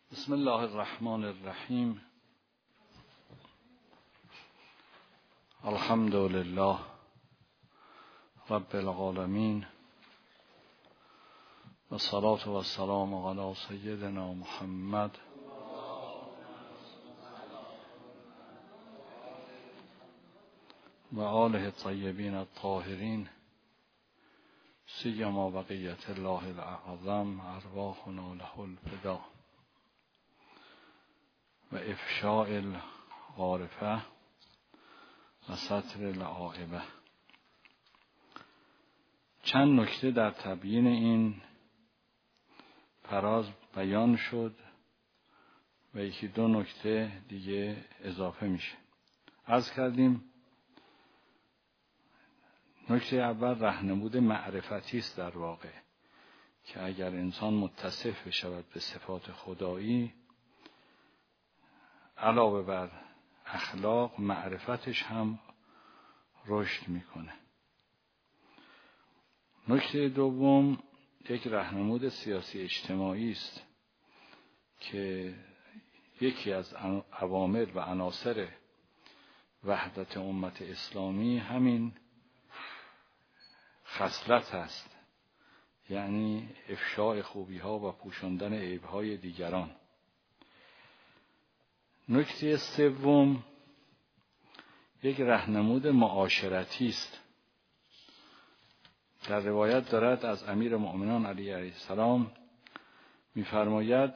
بسم الله الرحمن الرحیم. الحمد لله رب العالمین و الصلاة و السلام علی سیدنا محمد و آله الطیبین الطاهرین سیما بقیة الله الاعظم ارواحنا له الفدا و افشاء الغارفه و ستر العائبه. چند نکته در تبیین این فراز بیان شد و یکی دو نکته دیگه اضافه میشه. عرض کردیم نکته اول راهنمود معرفتی است در واقع، که اگر انسان متصف بشود به صفات خدایی علاوه بر اخلاق معرفتش هم رشد میکنه. نکته دوم یک راهنمود سیاسی اجتماعی است که یکی از عوامل و عناصر وحدت امت اسلامی همین خصلت است، یعنی افشاء خوبی ها و پوشاندن عیب های دیگران. نکته سوم یک راهنمود معاشرتی است. در روایت دارد از امیر مؤمنان علی علیه السلام می‌فرماید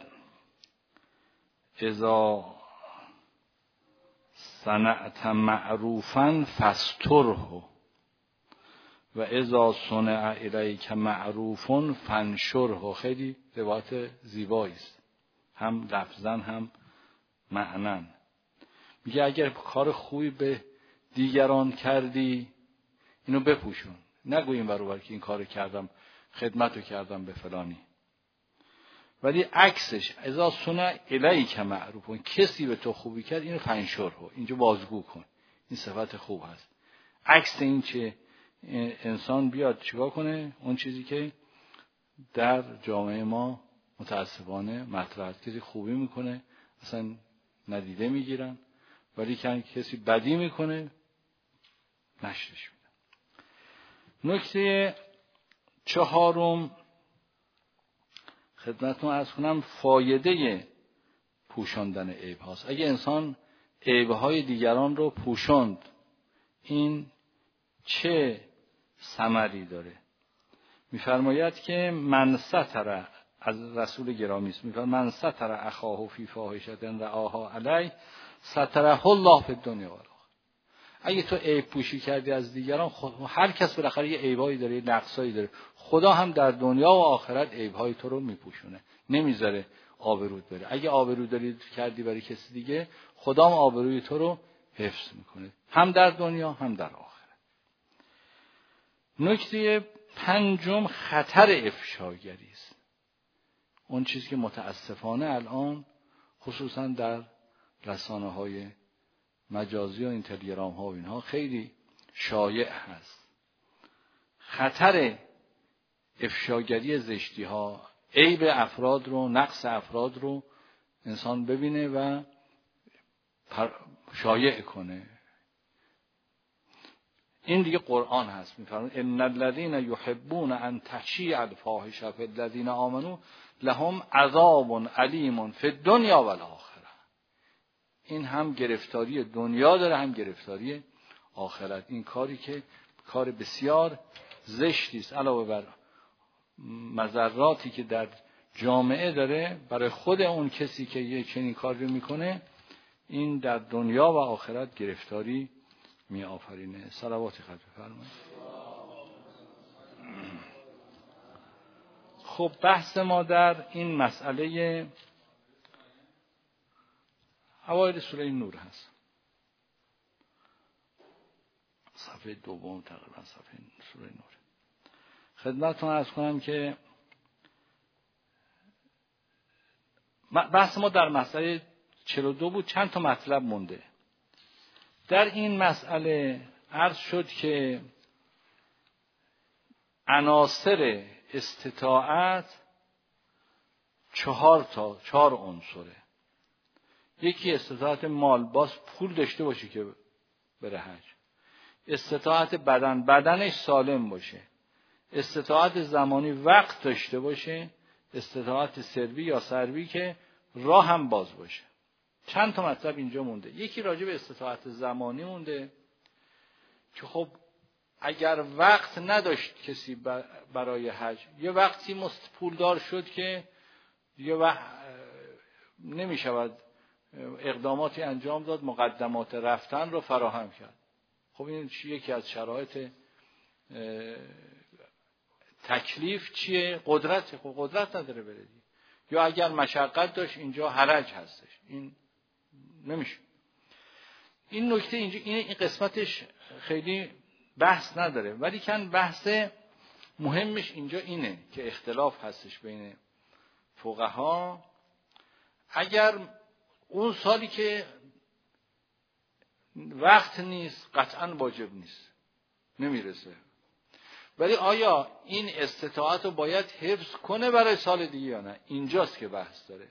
اذا صنعت معروفا فاستره و اذا صنع الیک معروف فانشره. خیلی روایت زیبایی است، هم لفظاً هم معنن. میگه اگر کار خوبی به دیگران کردی اینو بپوشون، نگو این برابر که این کارو کردم، خدمتو کردم به فلانی. ولی عکسش اذا صنع الیک معروف، کسی به تو خوبی کرد اینو فنشره، اینجا بازگو کن، این صفت خوب هست. عکس این چه انسان بیاد چیکار کنه؟ اون چیزی که در جامعه ما متاسفانه مطرح است، کسی خوبی میکنه اصلا ندیده میگیرن، ولی کسی بدی میکنه نشرش میدن. نکته چهارم خدمتتون عرض کنم فایده پوشاندن عیب هاست. اگه انسان عیب های دیگران رو پوشاند این چه ثمری داره؟ میفرماید که من ستر، از رسول گرامی است، میگه من ستر اخاه فی فاحشه رآها علی ستره الله فی الدنیا و الاخره. اگه تو عیب پوشی کردی از دیگران، هر کس بالاخره یه عیبایی داره، یه نقصایی داره، خدا هم در دنیا و آخرت عیبهای تو رو میپوشونه، نمیذاره آبروت بره. اگه آبرو داری کردی برای کسی دیگه، خدا هم آبروی تو رو حفظ میکنه، هم در دنیا هم در آخرت. نکته پنجم خطر افشاگری است. اون چیزی که متاسفانه الان خصوصا در رسانه‌های مجازی و اینترنت ها و اینها خیلی شایع هست. خطر افشاگری زشتی ها، عیب افراد رو، نقص افراد رو انسان ببینه و شایع کنه. این دیگه قرآن هست، میفرماید ان الذين يحبون ان تشیع الفاحشه فی الذين آمنوا لهم عذاب علیم فی الدنیا و الاخره. این هم گرفتاری دنیا داره هم گرفتاری آخرت. این کاری که کار بسیار زشتی است، علاوه بر مضراتی که در جامعه داره برای خود اون کسی که یه چنین کاری میکنه، این در دنیا و آخرت گرفتاری می آفرینه. صلوات خط بفرمایید. خب بحث ما در این مسئله اوایل سوره نور هست، صفحه دوم تقریبا صفحه سوره نور. خدمتتون عرض کنم که بحث ما در مسئله 42 بود، چند تا مطلب مونده. در این مسئله عرض شد که عناصر استطاعت چهار عنصره. یکی استطاعت مال، باز پول داشته باشه که بره حج. استطاعت بدنش سالم باشه. استطاعت زمانی وقت داشته باشه. استطاعت سروی یا سروی که راه هم باز باشه. چند تا مطلب اینجا مونده. یکی راجع به استطاعت زمانی مونده که خب اگر وقت نداشت کسی برای حج، یه وقتی پولدار شد که دیگه نمی شود اقداماتی انجام داد، مقدمات رفتن رو فراهم کرد. خب این یکی از شرایط تکلیف چیه؟ قدرت. خب قدرت نداره بره دیگه. یا اگر مشقت داشت اینجا حرج هستش، این نمیشه. این نکته اینجا این قسمتش خیلی بحث نداره، ولی کن بحث مهمش اینجا اینه که اختلاف هستش بین فقها. اگر اون سالی که وقت نیست قطعا واجب نیست، نمیرسه، ولی آیا این استطاعت رو باید حفظ کنه برای سال دیگه یا نه؟ اینجاست که بحث داره.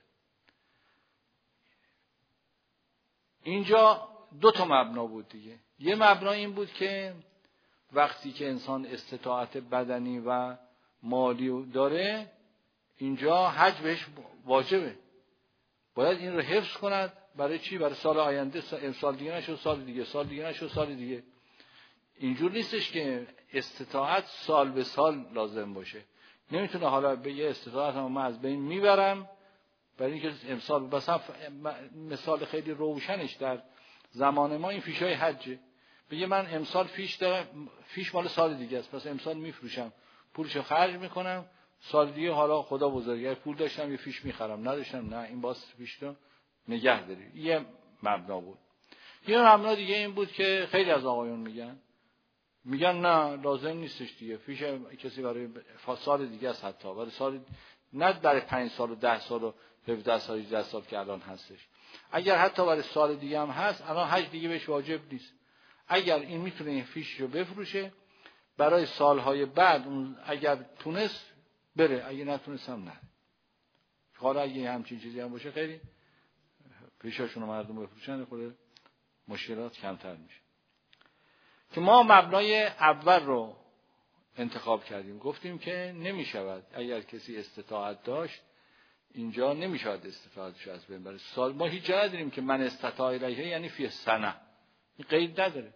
اینجا دو تا مبنا بود دیگه. یه مبنا این بود که وقتی که انسان استطاعت بدنی و مالی داره، اینجا حج بهش واجبه، باید این رو حفظ کند. برای چی؟ برای سال آینده. سال دیگه نشد، سال دیگه، سال دیگه نشد، سال دیگه. اینجور نیستش که استطاعت سال به سال لازم باشه. نمیتونه حالا به یه استطاعت هم من از بین میبرم برای اینکه امسال مثال خیلی روشنش در زمان ما این فیشای حجه. بگه من امسال فیش مال سال دیگه است، پس امسال میفروشم، پولشو خرج میکنم، سال دیگه حالا خدا بزرگه پول داشتم یه فیش میخرم، نداشتم نه، این باز فیشتو نگه داری. یه مبنا بود. یه مبنا دیگه این بود که خیلی از آقایون میگن نه لازم نیستش دیگه، فیش کسی برای سال دیگه است، حتی برای سال نه برای 5 سال و 10 سال و 17 سال 18 سال که الان هستش. اگر حتی برای سال دیگه هم هست، الان حج دیگه بهش واجب نیست. اگر این میتونه این فیش رو بفروشه برای سالهای بعد، اگر تونست بره، اگه نتونست هم نه. حالا اگه همچین چیزی هم باشه خیلی فیشاشون رو مردم بفروشن، خود مشکلات کمتر میشه. که ما مبنای اول رو انتخاب کردیم، گفتیم که نمیشود اگر کسی استطاعت داشت، اینجا نمیشود استطاعتش از بین بره. سال ما هیچ جا نداریم که من استطاع الیه یعنی فی سنه، این قید نداره.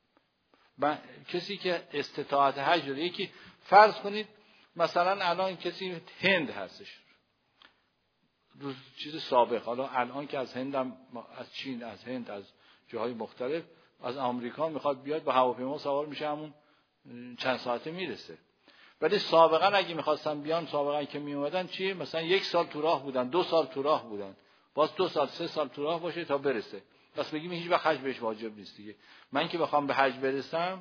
کسی که استطاعت حج داره، یکی فرض کنید مثلا الان کسی هند هستش، چیز سابق، حالا الان که از هند هم، از چین، از هند، از جاهای مختلف، از آمریکا میخواد بیاد با هواپیما سوار میشه، همون چند ساعته میرسه. ولی سابقا اگه میخواستن بیان، سابقا که میومدن چیه؟ مثلا 1 سال تو راه بودن، 2 سال تو راه بودن، باز 2 سال 3 سال تو راه باشه تا برسه. پس بگیم هیچ وقت حج بهش واجب نیست دیگه. من که بخوام به حج برسم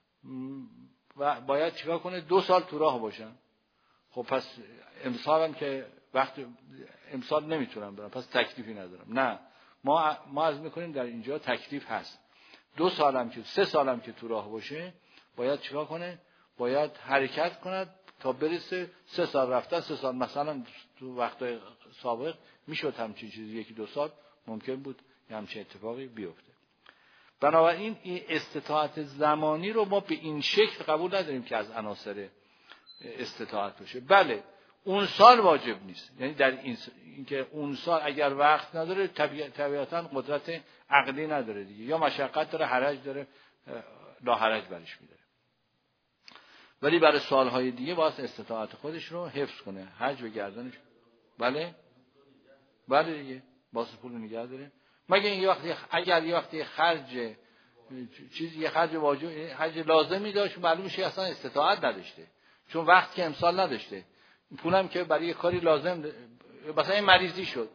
و باید چیکار کنه؟ 2 سال تو راه باشم. خب پس امسالم که امسال نمیتونم برم، پس تکلیفی ندارم. نه، ما عرض میکنیم در اینجا تکلیف هست. 2 سالم که 3 سالم که تو راه باشه، باید چیکار کنه؟ باید حرکت کند تا برسه. 3 سال رفتن، 3 سال مثلا تو وقتای سابق میشد همچین چیزی، 1-2 سال ممکن بود همچین اتفاقی بیفته. بنابراین این استطاعت زمانی رو ما به این شکل قبول نداریم که از عناصر استطاعت باشه. بله اون سال واجب نیست، یعنی در این که اون سال اگر وقت نداره، طبیعتاً قدرت عقلی نداره دیگه، یا مشقت داره، حرج داره، لا حرج برش میداره. ولی برای سالهای دیگه باید استطاعت خودش رو حفظ کنه، حج به گردنش. بله دیگه واسه پول نگه داره. مگه این وقتی اگر یه وقتی خرج چیزی، یه خرج واجب، حج لازمی داشت، معلوم میشه اصلا استطاعت نداشته، چون وقت که امسال نداشته. پولم که برای یه کاری لازم، مثلا این مریضی شد،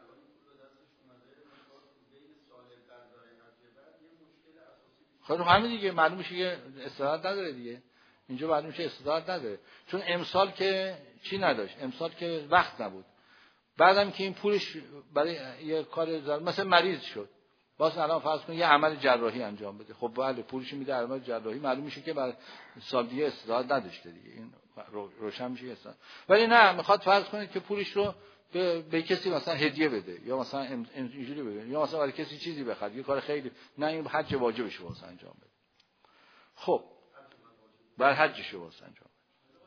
خب همین دیگه معلوم میشه که استطاعت نداره دیگه. اینجا معلوم میشه استطاعت نداره، چون امسال که چی نداشت، امسال که وقت نبود. بعدم که این پولش برای یه کار مثلا مریض شد، باز الان فرض کن یه عمل جراحی انجام بده، خب بله پولش میده عمل جراحی، معلوم میشه که برای سال دیگه استعداد نداشته دیگه، این روشن میشه استعداد. ولی نه، میخواد فرض کنید که پولش رو به کسی مثلا هدیه بده یا مثلا اینجوری بده یا مثلا برای کسی چیزی بخره، یه کار خیلی، نه این حج واجبش واسه انجام بده. خب بر حجش واسه انجام بده.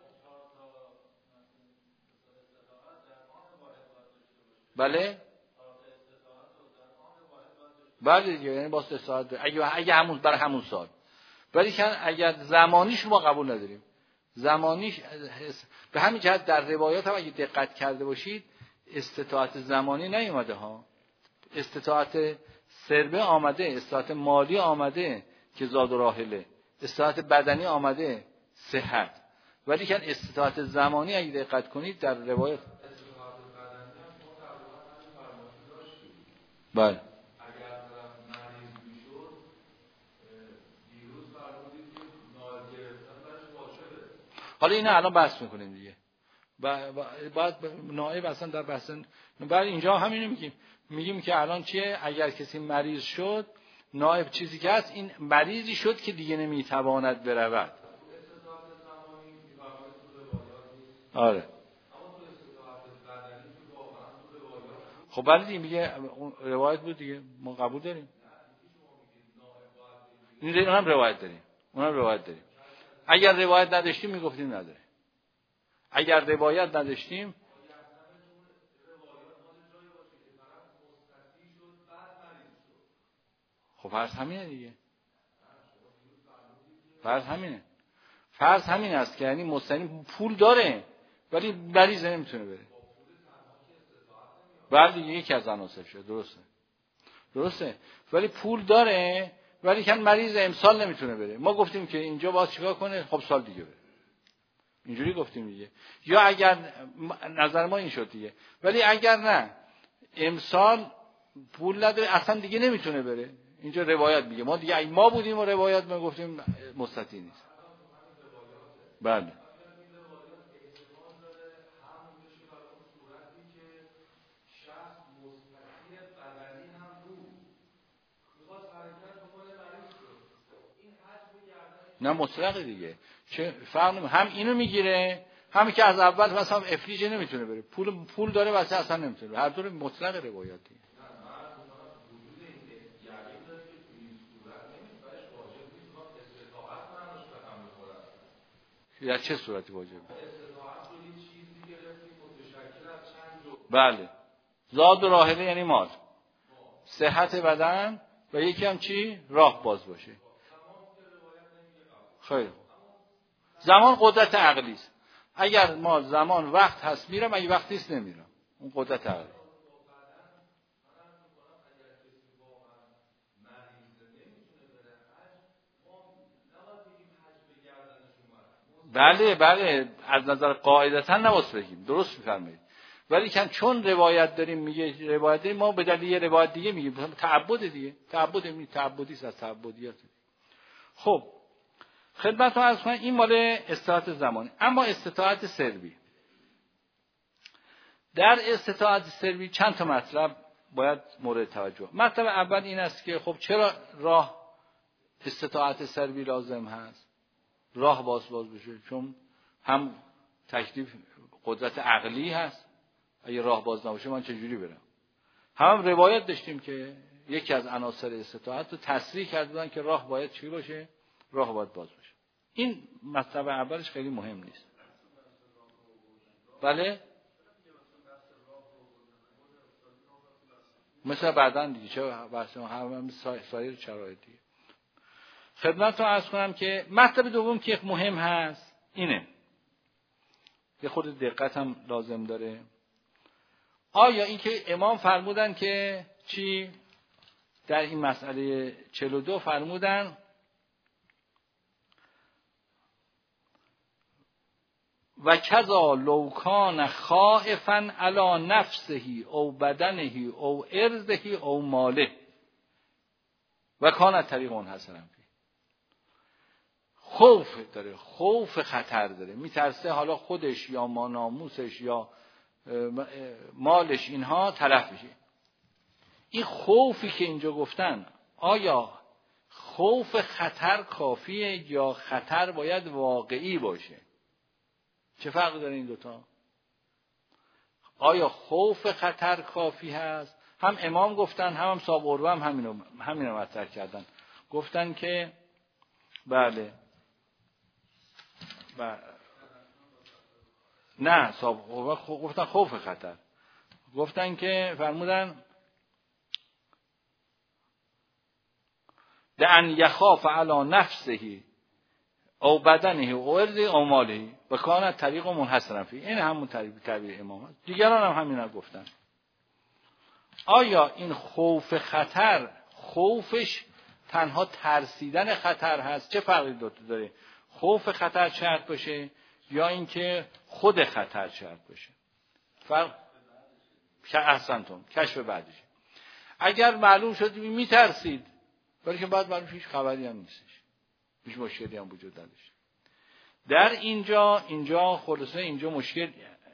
بله دیگه، یعنی با 3 ساعت اگه همون برای همون سال. ولی که اگر زمانیش ما قبول نداریم، زمانیش به همین جهت در روایات هم اگه دقت کرده باشید استطاعت زمانی نیومده ها، استطاعت سربه آمده، استطاعت مالی آمده که زاد و راحله، استطاعت بدنی آمده صحت، ولی که استطاعت زمانی اگه دقت کنید در روایات بله حالا اینا الان بحث میکنیم دیگه. بعد نائب اصلا در بحث بعد اینجا همینو میگیم که الان چیه؟ اگر کسی مریض شد، نائب چیزی که هست این مریضی شد که دیگه نمیتواند برود. آره خب بعد دیگه میگه روایت بود دیگه، ما قبول داریم. اونم روایت داریم. اگر روایت نداشتیم میگفتیم نداره. اگر روایت نداشتیم خب فرض همینه دیگه. فرض همین است که یعنی مستنی پول داره ولی مریض نمیتونه بره. بعد دیگه یکی از عناصر شد. درسته ولی پول داره ولی که مریض امسال نمیتونه بره. ما گفتیم که اینجا باید چیکار کنه؟ خب سال دیگه بره. اینجوری گفتیم دیگه. یا اگر نظر ما این شد دیگه، ولی اگر نه امسال پول نداره اصلا دیگه نمیتونه بره، اینجا روایت میگه. ما دیگه اگه ما بودیم و روایت ما گفتیم مستطیع نیست. بله نه مطلق دیگه، چه فرق هم اینو میگیره، همین که از اول مثلا افلیج نمیتونه بره، پول داره واسه اصلا نمیتونه بره. هر دور مطلق روایاتی. در چه صورتی واجبه؟ بله زاد و راحله یعنی مال، صحت بدن و یکی هم چی؟ راه باز باشه. خیلی زمان قدرت عقلی است. اگر ما زمان وقت هست میرم، اگه وقتی است نمیرم. اون قدرت عقلی. بله از نظر قاعدتا نباید بگیم، درست میفرمایید. ولی چون روایت داریم میگه روایت داریم، ما به دلیل یه روایت دیگه میگیم تعبد دیگه، تعبدی است از تعبدیات. خب خدمتتون عرض کنم این مال استطاعت زمانی. اما استطاعت سربی، در استطاعت سربی چند تا مطلب باید مورد توجه. مطلب اول این است که خب چرا راه استطاعت سربی لازم هست؟ راه باز بشه، چون هم تکلیف قدرت عقلی هست، اگه راه باز نباشه من چجوری برم؟ هم روایت داشتیم که یکی از عناصر استطاعت رو تصریح کردن که راه باید چی باشه؟ راه باید باز باشه. این مطلب اولش خیلی مهم نیست. بله مثلا بعداً دیگه چه بحثم هم سایر شرایطی. خدمتتون عرض کنم که مطلب دوم که مهم هست اینه، یه خود دقت هم لازم داره. آیا این که امام فرمودن که چی در این مسئله 42 فرمودن و کذا لو کان خائفا علی نفسه او بدنه او ارضه او ماله و کان طریق حسنا، خوف داره، خوف خطر داره، میترسه حالا خودش یا ما ناموسش یا مالش اینها تلف میشه. این خوفی که اینجا گفتن آیا خوف خطر کافیه یا خطر باید واقعی باشه؟ چه فرق داره این دوتا؟ آیا خوف خطر کافی هست؟ هم امام گفتن، هم صاحب قروه هم همینو مطرح کردن. گفتن که بله نه، صاحب قروه گفتن خوف خطر. گفتن که فرمودن لأن یخاف علی نفسه او بدنه او ارضه او ماله و کان طریق منحصرا فیه. این همون تعبیر امام است. دیگران هم همینا گفتن. آیا این خوف خطر، خوفش تنها ترسیدن خطر هست؟ چه فرقی داره؟ خوف خطر شرط باشه یا اینکه خود خطر شرط باشه؟ فرق احسنتون، کشف بعدش. اگر معلوم شد میترسید ولی که بعد معلوم هیچ خبری هم نیستش، هیچ مشکلی هم وجود نداشت. در اینجا خلاصه اینجا مشکل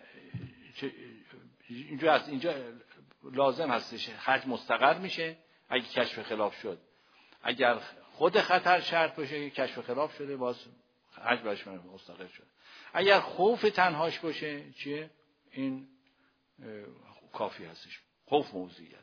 اینجا هست، اینجا لازم هستش حج مستقر میشه اگه کشف خلاف شد. اگر خود خطر شرط باشه کشف خلاف شده باز حج برش مستقر شد. اگر خوف تنهاش باشه چیه؟ این کافی هستش، خوف موضوعیت.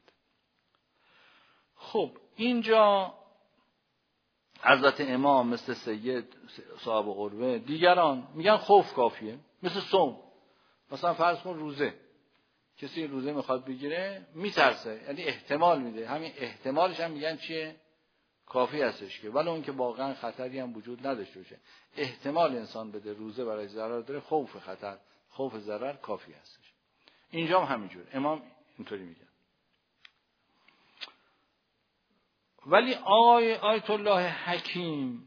خب اینجا حضرت امام مثل سید صاحب قروه دیگران میگن خوف کافیه. مثل صوم، مثلا فرض کن روزه، کسی روزه میخواد بگیره میترسه، یعنی احتمال میده، همین احتمالش هم میگن چیه؟ کافی هستش. که ولی اون که واقعا خطری هم وجود نداشته باشه، احتمال انسان بده روزه برای ضرر داره، خوف خطر، خوف ضرر کافی هستش. اینجا هم همینجور امام اینطوری میگن. ولی آیت الله حکیم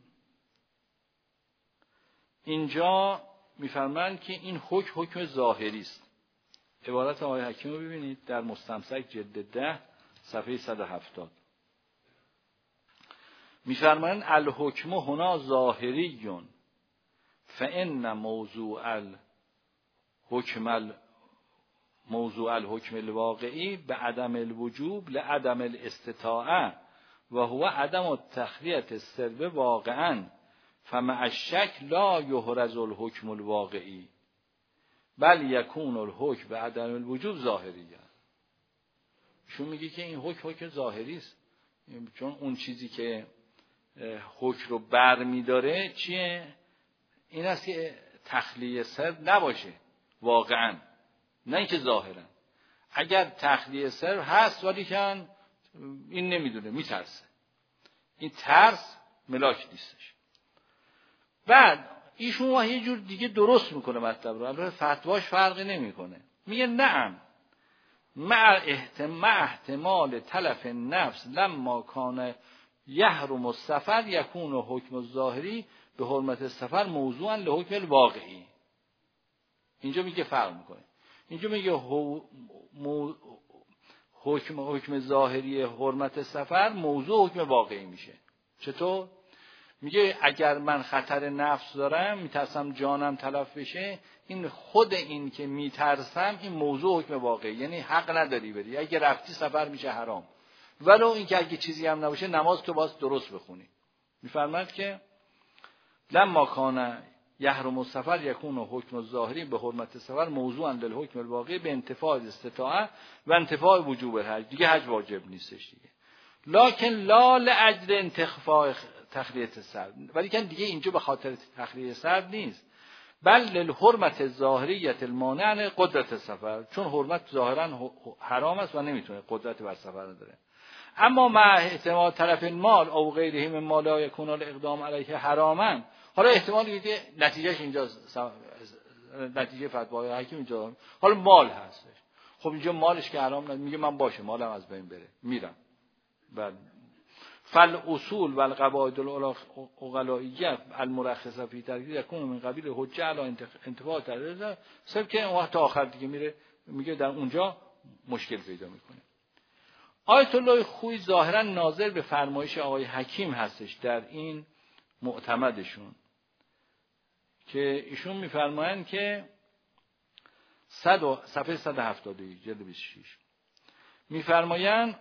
اینجا میفرمایند که این حکم ظاهری است. عبارت آقای حکیم رو ببینید در مستمسک جلد 10 صفحه 170. میفرمایند الحکم هنا ظاهریون فان موضوع الحکم الواقعی به عدم الوجوب لعدم الاستطاعه و هو عدم التخلیة السر واقعا فمع الشک لا یحرز الحکم الواقعی بل یکون الحکم به عدم الوجوب ظاهریه. شون میگه که این حکم ظاهری است، چون اون چیزی که حکم رو برمیداره چیه؟ این است که تخلیه سر نباشه واقعا، نه اینکه ظاهرا. اگر تخلیه سر هست ولی که این نمیدونه، میترسه، این ترس ملاک نیستش. بعد ایشون یه جور دیگه درست میکنه مطلب رو، البته فتواش فرقی نمیکنه. میگه نعم مع احتمال تلف نفس لما کان یحرم السفر یکون حکم الظاهری به حرمت السفر موضوعا لحکم الواقعی. اینجا میگه فرق میکنه. اینجا میگه حکم ظاهری حرمت سفر موضوع حکم واقعی میشه. چطور؟ میگه اگر من خطر نفس دارم، میترسم جانم تلف بشه، این خود این که میترسم این موضوع حکم واقعی، یعنی حق نداری بری، اگه رفتی سفر میشه حرام. ولو این که اگه چیزی هم نباشه نماز تو باز درست بخونی. میفرماد که لما کان یحرم السفر یکون حکم الظاهری به حرمت سفر موضوعا للحکم الواقعی به انتفاع استطاعه و انتفاع وجوب الحج. دیگه حج واجب نیستش دیگه، لکن لا لاجل انتفاع تخلیه سر، ولی که دیگه اینجا به خاطر تخلیه سر نیست، بل للحرمت الظاهریه المانع قدرت سفر، چون حرمت ظاهرا حرام است و نمیتونه قدرت بر سفر نداره. اما مع احتمال طرف المال او غیره من ما لا یکون الاقدام علیه حراما. حالا احتمالی که نتیجهش اینجا نتیجه فتوای حکیم اینجا، حالا مال هستش. خب اینجا مالش که حرام نه، میگه من باشه مالم از بین بره میرم. بله. فالاصول والقواعد العقلائیه المرخصه فی ترک یکون من قبیل حجه علی انتفاع ترک، صرف که اون وقت آخر دیگه میگه در اونجا مشکل پیدا میکنه. آیت الله خویی ظاهرا ناظر به فرمایش آقای حکیم هستش در این معتمدشون که ایشون میفرمایند که صفحه 170 جلد 26 میفرمایند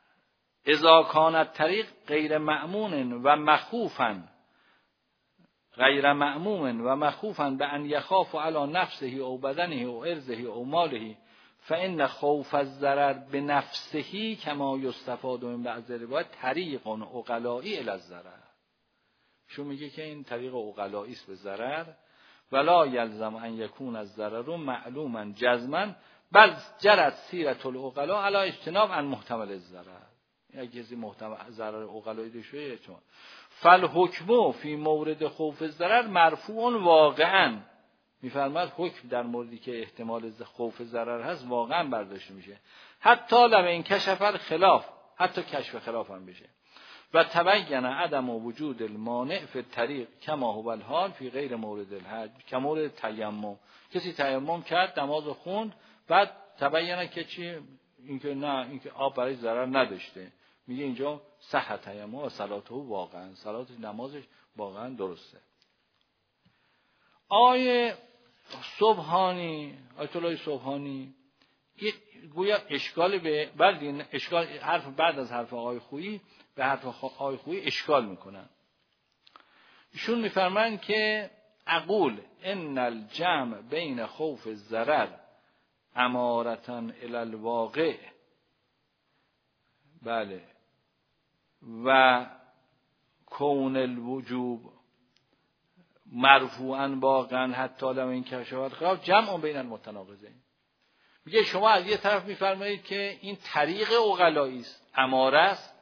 اذا کانت طریق غیر مأمون و مخوفا غیر مأموم و مخوفا به ان یخاف علی نفسه او بدنه او عرضه او ماله فان خوف الضرر به نفسه کما یستفاد من بعض روایات طریق عقلائی الی الضرر. شو میگه که این طریق عقلائی است به ضرر. ولا یلزم ان یکون الضرر معلوما جزما بل جرت سیرة العقلاء علی اجتناب عن محتمل الضرر. اگه کسی محتمل ضرر عقلائی داشته چون فالحکم فی مورد خوف الضرر مرفوع واقعا، میفرماد حکم در موردی که احتمال خوف ضرر هست واقعا برداشته میشه، حتی لو این کشف الخلاف، حتی کشف خلاف هم بشه. و تبین عدم وجود المانع فی الطریق کما هو الحال فی غیر مورد الحج کمورد تیمم. کسی تیمم کرد نماز خوند بعد تبینه که چی؟ اینکه نه، اینکه آب برای ضرر نداشته، میگه اینجا صح تیمم و صلاته واقعا، صلات نمازش واقعا درسته. آیه سبحانی، آیت الله سبحانی گویا اشکال به بعد اشکال حرف بعد از حرف آقای خویی به حرف آقای خویی اشکال میکنن. ایشون میفرمایند که اقول ان الجمع بین خوف الضرر امارة الی الواقع، بله، و کون الوجوب مرفوعا واقعا حتی لو این کشفت خلاف جمع بین المتناقضین. میگه شما از یه طرف میفرمایید که این طریق عقلایی است، اماره است،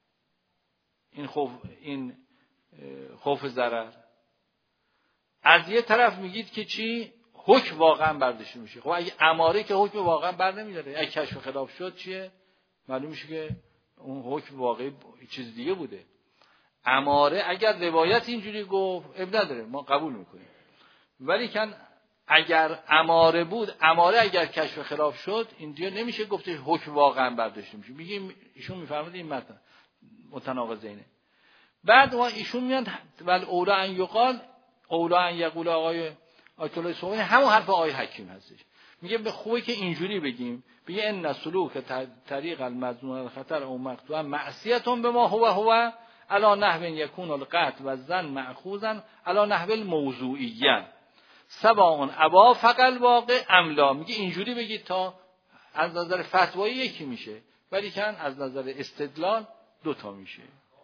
این خوف ضرر. از یه طرف میگید که چی؟ حکم واقعا برداشته میشه. خب اگه اماره که حکم واقعا بر نمیداره، اگه کشف خلاف شد چیه؟ معلوم میشه که اون حکم واقعی چیز دیگه بوده. اماره اگر روایت اینجوری گفت اب نداره، ما قبول میکنیم. ولی کن اگر اماره بود، اماره اگر کشف خلاف شد اینجا نمیشه گفته حکم واقعا برداشته میشه. میگیم ایشون میفرماد این متن متناقضینه. بعد ما ایشون میان ول اولا ان یقال، اولا ان یقول آقای آیت الله سبحانی همون حرف آقای حکیم هستش. میگه به خوبه که اینجوری بگیم، بگه ان سلوک طریق المظنون الخطر او مقطوعا معصیتون به ما هو علی نحو یکون القطع و الظن مأخوذا علی نحو الموضوعیه سواء ابا فقل واقع املا. میگه اینجوری بگید تا از نظر فتوایی یکی میشه، ولی کن از نظر استدلال دوتا میشه.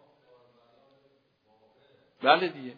بله دیگه.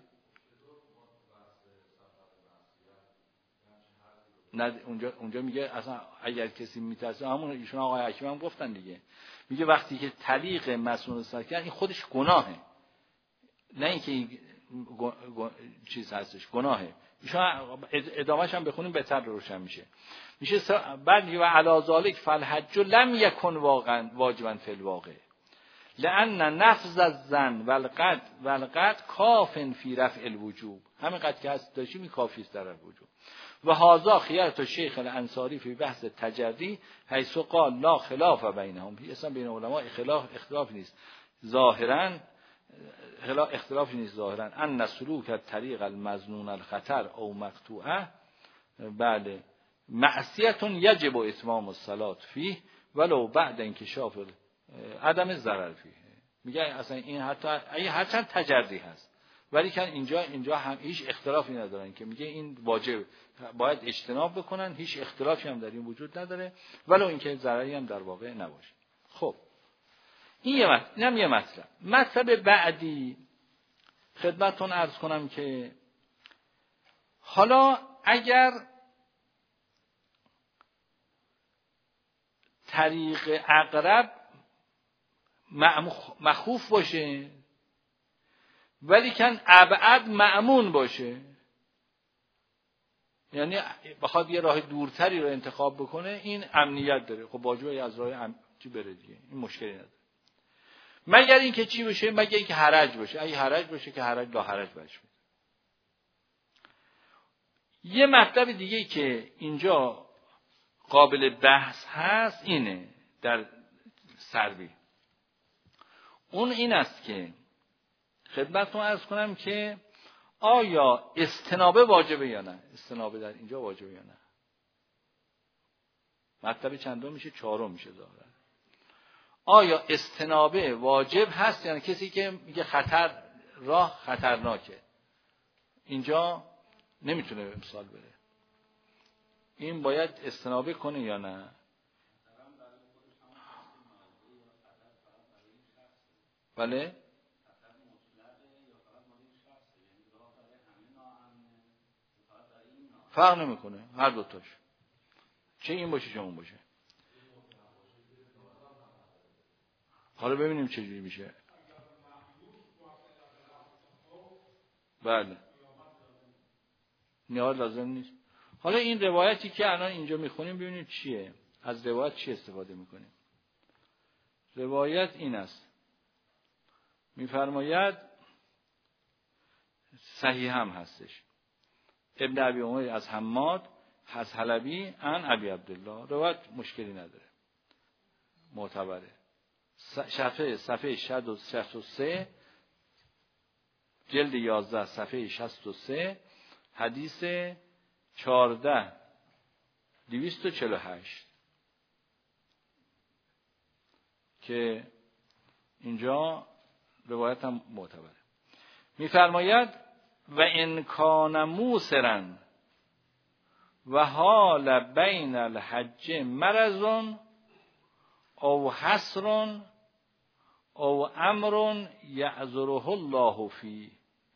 نه اونجا میگه اصلا اگر کسی میترسه، همون ایشون آقای حکیم هم گفتن دیگه، میگه وقتی که طریق مسنون سکن این خودش گناهه، نه اینکه چیز هستش، گناهه. ایشون ادامهش هم بخونیم بهتر روشن میشه. بعد و علی ذالک فالحج لم یکن واقعا واجبا فی الواقع لان نفذ الظن والقطع کاف فی رفع الوجوب. همین قطع که هست داشتیم این کافی است در الوجوب. و هذا خیرت شیخ الانصاری فی بحث تجری حیث قال لا خلاف بینهم. اصلا بین علما اختلاف نیست ظاهرا، اختلافی نیست ظاهرا ان سلوک طریق المظنون الخطر او مقطوعه بله معصیت یجب اتمام الصلاة فیه ولو بعد انکشاف عدم ضرر فیه. میگه اصلا این حتی هرچند تجری هست ولی که اینجا هم هیچ اختلافی ندارن که میگه این واجب باید اجتناب بکنن، هیچ اختلافی هم در این وجود نداره ولو اینکه ضرری هم در واقع نباشه. خب این یه مطلب بعدی خدمتتون عرض کنم که حالا اگر طریق اقرب مخوف باشه ولی کن ابعد مأمون باشه، یعنی بخواد یه راه دورتری رو انتخاب بکنه، این امنیت داره. خب واجبه از راه چی بره دیگه، این مشکلی نداره. مگر اینکه چی بشه؟ مگر اینکه حرج باشه. اگه حرج باشه که حرج لا حرج باشه. یه مطلب دیگه که اینجا قابل بحث هست اینه در سروی، اون این است که خدمتتون عرض کنم که آیا استنابه واجبه یا نه؟ استنابه در اینجا واجبه یا نه؟ مطلب چندم میشه؟ چهارم میشه ظاهرا. آیا استنابه واجب هست؟ یعنی کسی که میگه راه خطرناکه، اینجا نمیتونه امسال بره. این باید استنابه کنه یا نه؟ بله؟ فرق نمیکنه هر دوتاش، چه این باشه چه اون باشه. حالا ببینیم چه جوری میشه. بله نیاز لازم نیست. حالا این روایتی که الان اینجا میخونیم ببینید چیه، از روایت چی استفاده میکنیم. روایت این است، میفرماید صحیح هم هستش، ابن ابی عمر از حماد از حلبی عن ابی عبدالله، روایت مشکلی نداره، معتبره. صفحه 63 جلد 11 صفحه 63 حدیث 14248 که اینجا روایت هم معتبره. میفرماید و ان کان موسرا و حال بین الحج مرض او حسر او امر یعذره الله فی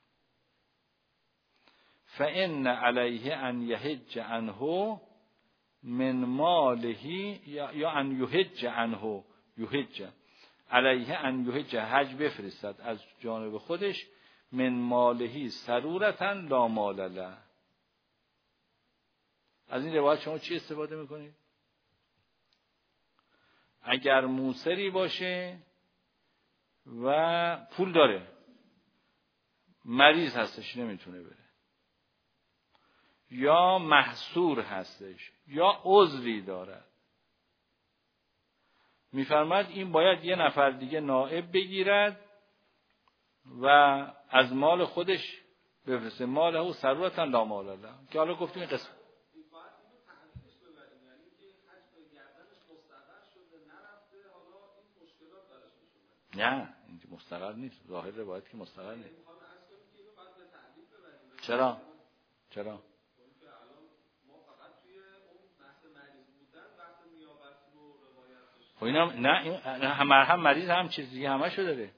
فان علیه ان یحج عنه من ماله یا ان یحج عنه یحج علیه ان یحج حج بفرستد از جانب خودش من مالهی سرورتا لا مال له. از این روایت شما چی استفاده میکنید؟ اگر موسری باشه و پول داره، مریض هستش نمیتونه بره، یا محصور هستش یا عذری دارد، میفرماد این باید یه نفر دیگه نائب بگیرد و از مال خودش بفرسته، مال او ثروتا لا مال له، که حالا گفتیم این قسم نه این مستقر نیست، ظاهر روایت که مستقر نیست. چرا؟ خب اینم نه این هم مریض هم چیز دیگه همه شو داره.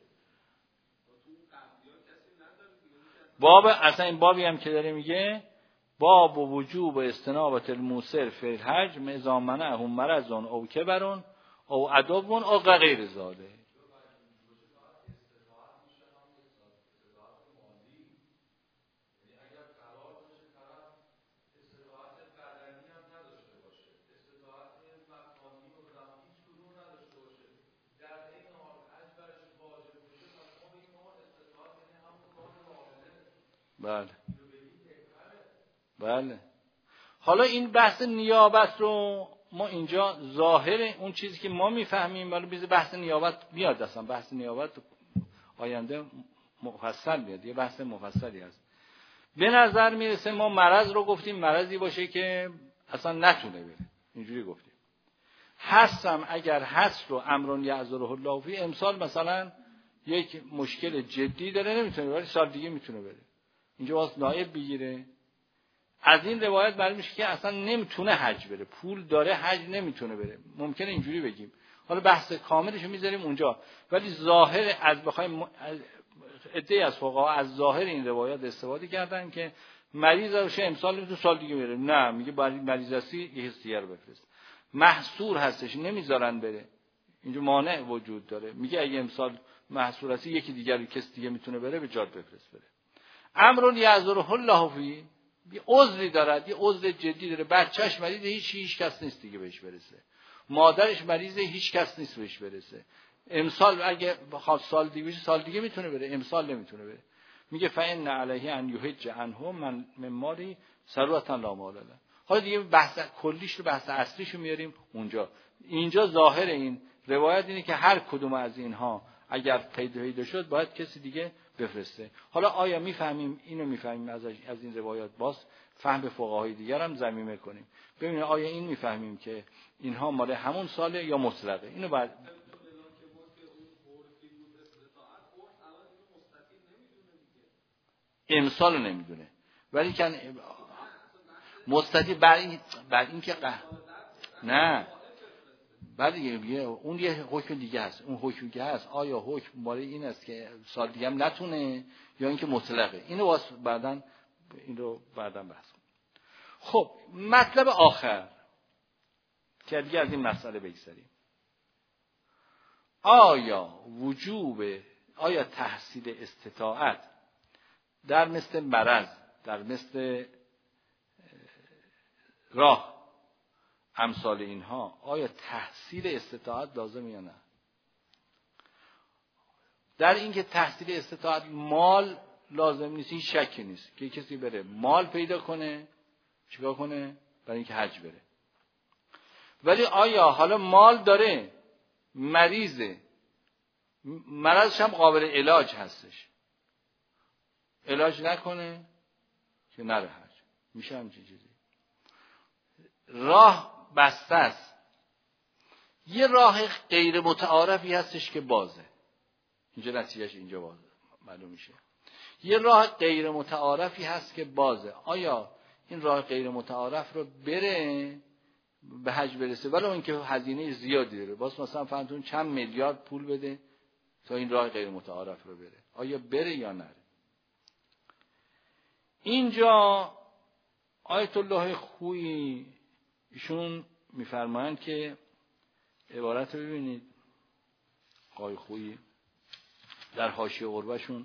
باب اصلا این بابی هم که داره میگه باب وجوب استنابت الموسر فی الحج اذا منعه مرض او کبر او عدو او غیر ذلک. بله. حالا این بحث نیابت رو ما اینجا ظاهر اون چیزی که ما میفهمیم، ولی بیز بحث نیابت میاد، اصلا بحث نیابت آینده مفصل میاد، یه بحث مفصلی هست. به نظر میرسه ما مرض رو گفتیم مرضی باشه که اصلا نتونه بره، اینجوری گفتیم. هستم اگر هست رو امرون یعذره الله فی، امسال مثلا یک مشکل جدی داره نمیتونه ولی سال دیگه میتونه بره، اینجا واسه نائب بگیره. از این روایت معلوم میشه که اصلا نمیتونه حج بره، پول داره حج نمیتونه بره، ممکنه اینجوری بگیم. حالا بحث کاملش رو میذاریم اونجا، ولی ظاهر از بخوایم عده‌ای از فقها از ظاهر این روایات استفاده کردن که مریض باشه امسال نمیتونه سال دیگه بره، نه میگه مریض هستی یه حسیه رو بفرست. محصور هستش نمیذارن بره، اینجا مانع وجود داره، میگه اگه امسال محصور هستی یکی دیگر کس دیگه میتونه بره به جات بفرست بره. امرون یعذره الله فی، یه عذری دارد، یه عذر جدی داره، بچهش مریضه هیچ کس نیست دیگه بهش برسه، مادرش مریضه هیچ کس نیست بهش برسه، امسال اگه بخواد سال دیگه بشه سال دیگه میتونه بره، امسال نمیتونه بره. میگه فإن علیه ان یحج عنه من مالی ثروتا لا مال له. حالا دیگه بحث کلیش رو بحث اصلیش رو میاریم اونجا. اینجا ظاهر این روایت اینه که هر کدوم از اینها اگر پیدا شد باید کسی دیگه بفرسته. حالا آیا میفهمیم اینو میفهمیم از این روایات، باز فهم فقهای دیگر هم ضمیمه کنیم ببینید آیا این میفهمیم که اینها مال همون ساله یا مطلقه. اینو بعد امسال نمیدونه، ولی که مستدی بر این که نه بعد دیگه اون یه حکم دیگه هست. اون حکم دیگه هست آیا حکم مال این است که سال دیگه هم نتونه یا اینکه مطلقه. اینو بعداً بحث کنیم. خب مطلب آخر که دیگه از این مسئله بگذریم. آیا تحصیل استطاعت در مثل مرض، در مثل راه، امثال اینها، آیا تحصیل استطاعت لازم یا نه؟ در اینکه تحصیل استطاعت مال لازم نیست، هیچ شکی نیست که کسی بره مال پیدا کنه چیکار کنه؟ برای اینکه حج بره. ولی آیا حالا مال داره، مریضه، مرضش هم قابل علاج هستش، علاج نکنه که نره حج؟ میشه همچین چیزی؟ راه بسته است. یه راه غیر متعارفی هستش که بازه. اینجا نتیجهش اینجا بازه معلوم میشه. یه راه غیر متعارفی هست که بازه. آیا این راه غیر متعارف رو بره به حج برسه ولو اینکه هزینه زیادی داره، باز مثلا فهمتون چند میلیارد پول بده تا این راه غیر متعارف رو بره، آیا بره یا نره؟ اینجا آیت الله خویی ایشون میفرمایند که عبارت رو ببینید، آقای خویی در حاشیه قربشون،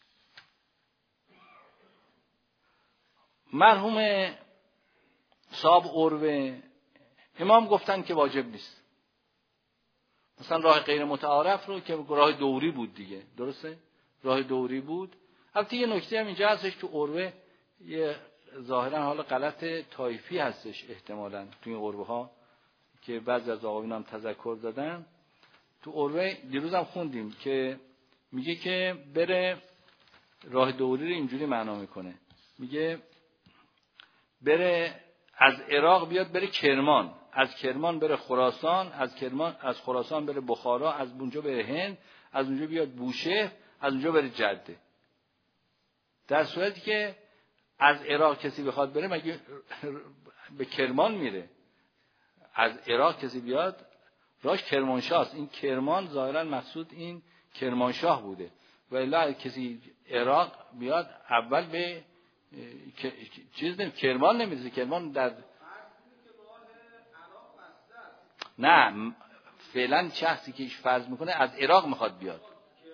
مرحوم صاحب عروه امام گفتن که واجب نیست. مثلا راه غیر متعارف رو که راه دوری بود دیگه، درسته؟ راه دوری بود. البته یه نکته هم اینجا هستش تو عروه، یه ظاهرا حالا غلط طایفی هستش احتمالاً تو این عروه ها که بعضی از آقایون هم تذکر دادن. تو عروه دیروز هم خوندیم که میگه که بره راه دوری رو اینجوری معنا میکنه، میگه بره از عراق بیاد بره کرمان، از کرمان بره خراسان، از خراسان بره بخارا، از اونجا بره هند، از اونجا بیاد بوشهر، از اونجا بره جده. در صورتی که از عراق کسی بخواد بره مگه به کرمان میره؟ از عراق کسی بیاد راهش کرمانشاه است. این کرمان ظاهرا مقصود این کرمانشاه بوده و الا کسی عراق بیاد اول به کرمان نمیرسه. کرمان در نه فعلا شخصی که ایش فرض میکنه از عراق میخواد بیاد.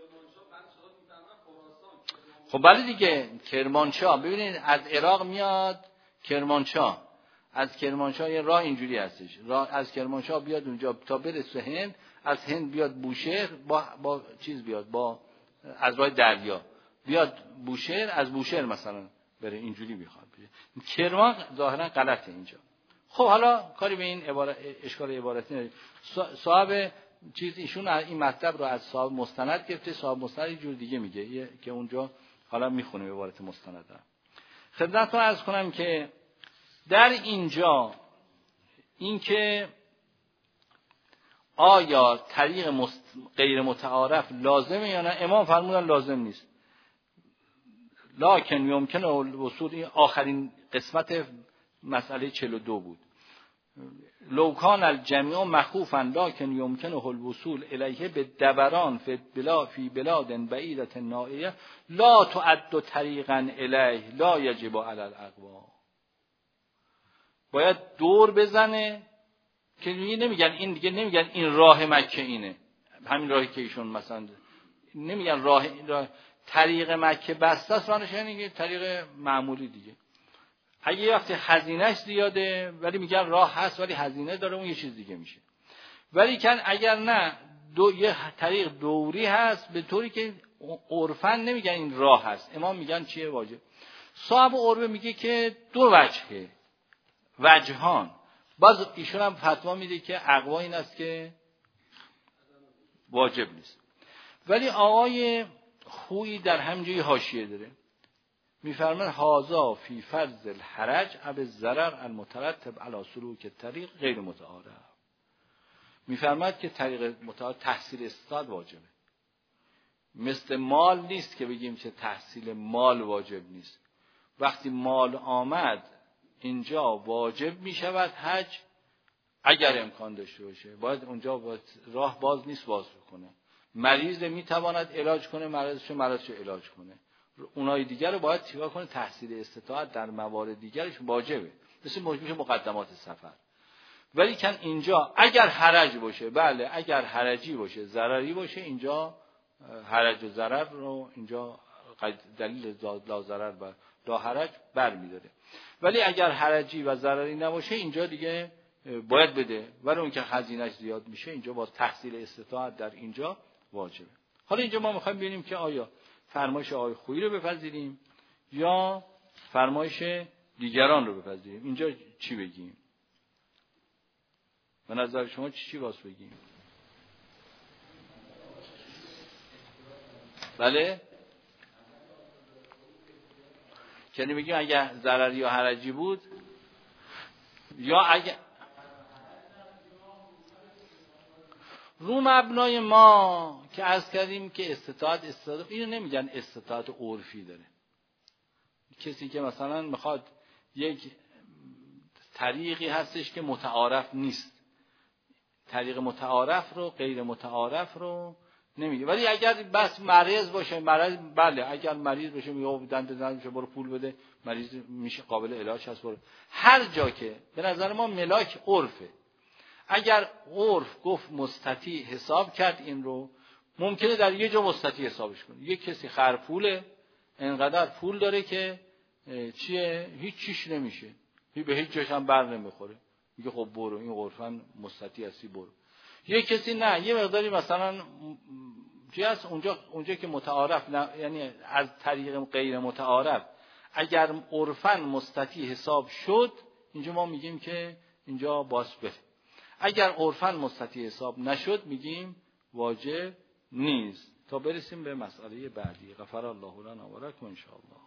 خب بله دیگه کرمانشاه، ببینید از عراق میاد کرمانشاه، از کرمانشاه یه راه اینجوری هستش، راه از کرمانشاه بیاد اونجا تا برسه هند، از هند بیاد بوشهر، با چیز بیاد با از راه دریا بیاد بوشهر، از بوشهر مثلا بره اینجوری میخواد بیاد. کرمان ظاهرا غلطه اینجا. خب حالا کاری به این اشکال عبارتی نداره. صاحب چیز ایشون این مطلب رو از صاحب مستند گرفته، صاحب مستند یه جور دیگه میگه که اونجا حالا میخونیم عبارت مستند رو. خدمتتون عرض کنم که در اینجا این که آیا طریق غیر متعارف لازمه یا نه، امام فرمودن لازم نیست. لکن یمکن الوصول، این آخرین قسمت مسئله 42 بود. لو کان الجمیع مخوفا لکن یمکن الوصول الیه بالدوران فی بلاد بعیدة نائیة لا تعد طریقا الیه لا یجب علی الاقوام. باید دور بزنه که نمیگن این دیگه، نمیگن این راه مکه اینه، همین راهی که ایشون مثلا نمیگن راه طریق مکه بسته است، رانش یعنی طریق معمولی دیگه. اگه یه وقتی هزینه‌اش زیاده ولی میگن راه هست ولی هزینه داره، اون یه چیز دیگه میشه. ولی کن اگر نه یه طریق دوری هست به طوری که عرفاً نمیگن این راه هست، امام میگن چیه واجب. صاحب عروه میگه که دو وجهه، وجهان. باز ایشون هم فتوا میده که اقوا این است که واجب نیست. ولی آقای خویی در همجای حاشیه داره میفرماید هازا فی فرض الحرج اب الضرر المترتب علی سلوک طریق غیر متعارف. میفرماید که طریق متعارف تحصیل استطاعت واجبه، مثل مال نیست که بگیم که تحصیل مال واجب نیست. وقتی مال آمد اینجا واجب می شود حج اگر امکان داشته باشه. باید اونجا راه باز نیست باز بکنه. مریض می تواند علاج کنه، مرضشو علاج کنه. اونای دیگر رو باید چیکار کنه؟ تحصیل استطاعت در موارد دیگرش واجبه، مثل مقدمات سفر. ولی کن اینجا اگر حرج باشه، بله اگر حرجی باشه، ضرری باشه، اینجا حرج و ضرر رو اینجا دلیل لا ضرر و لا حرج برمی‌داره. ولی اگر حرجی و ضرری نباشه اینجا دیگه باید بده، ولی اون که هزینه‌اش زیاد میشه اینجا باز تحصیل استطاعت در اینجا واجبه. حالا اینجا ما می‌خوایم ببینیم که آیا فرمایش آقای خویی رو بپذیریم یا فرمایش دیگران رو بپذیریم. اینجا چی بگیم؟ به نظر شما چی باز بگیم؟ بله؟ یعنی بگیم اگه ضرری یا حرجی بود یا اگه رو مبنای ما که عرض کردیم که استطاعت اینو نمیگن استطاعت عرفی داره. کسی که مثلا میخواد یک طریقی هستش که متعارف نیست، طریق متعارف رو غیر متعارف رو نمیگه. ولی اگر بس مریض باشه، بله اگر مریض باشه میگه دنده میشه برو پول بده، مریض میشه قابل علاج هست برو. هر جا که به نظر ما ملاک عرفه، اگر عرف گفت مستطیع حساب کرد این رو، ممکنه در یه جا مستطیع حسابش کنه. یک کسی خرپوله، انقدر پول داره که هیچ چیش نمیشه، به هیچ جاش هم بر نمیخوره، میگه خب برو این عرفاً مستطیع هستی برو. یک کسی نه، یه مقداری مثلا چی هست اونجا که متعارف نه، یعنی از طریق غیر متعارف اگر عرفاً مستطیع حساب شد اینجا ما میگیم که اینجا باس بره. اگر عرفاً مستطیع حساب نشد میگیم واجب نیست. تا برسیم به مسئله بعدی. غفر الله لنا و لکم ان شاء الله.